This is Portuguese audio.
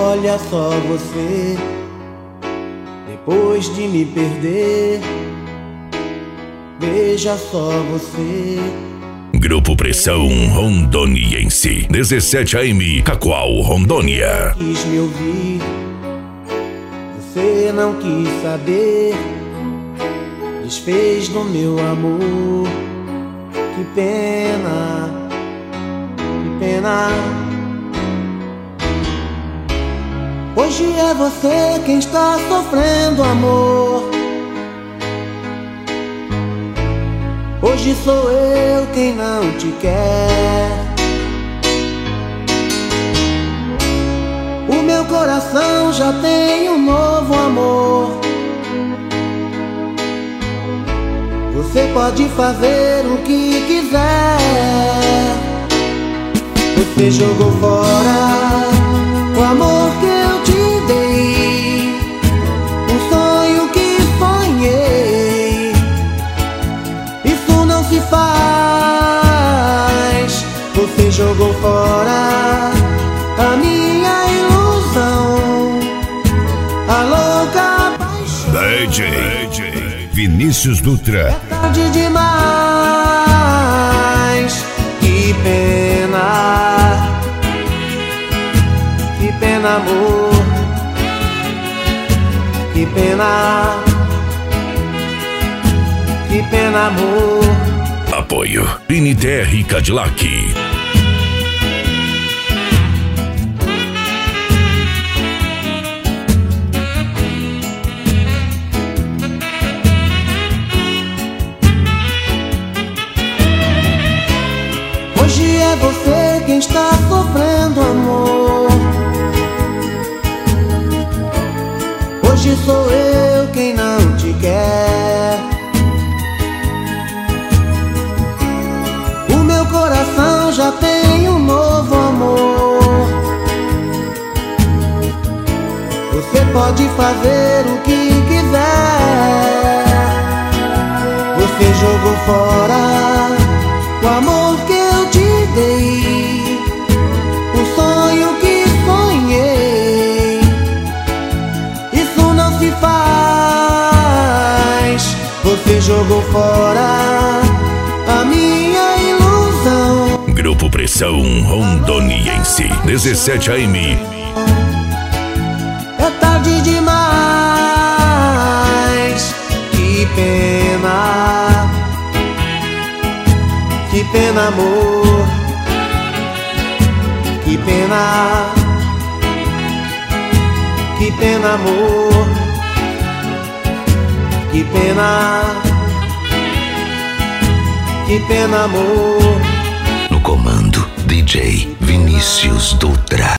Olha só você, depois de me perder, veja só você. Grupo Pressão Rondoniense, 17 AM, Cacoal, Rondônia. Quis me ouvir, você não quis saber, desfez do meu amor. Que pena, que pena. Hoje é você quem está sofrendo, amor. Hoje sou eu quem não te quer. O meu coração já tem um novo amor. Você pode fazer o que quiser. Você jogou fora o amor que eu te dei, um sonho que sonhei. Isso não se faz. Você jogou fora a minha ilusão, a louca paixão. DJ Vinícius Dutra. É tarde demais. Que pena, que pena, amor. Que pena, que pena, amor. Apoio NTR Cadillac. Hoje é você quem está sofrendo, amor. Hoje sou eu quem não te quer. O meu coração já tem um novo amor. Você pode fazer o que quiser. Você jogou fora o amor que eu te dei, um sonho que sonhei. Isso não se faz. Você jogou fora a minha ilusão. Grupo Pressão Rondoniense, 17 AM. É tarde demais. Que pena, que pena, amor. Que pena, que pena, amor. Que pena, que pena, amor. No comando, DJ Vinícius Dutra.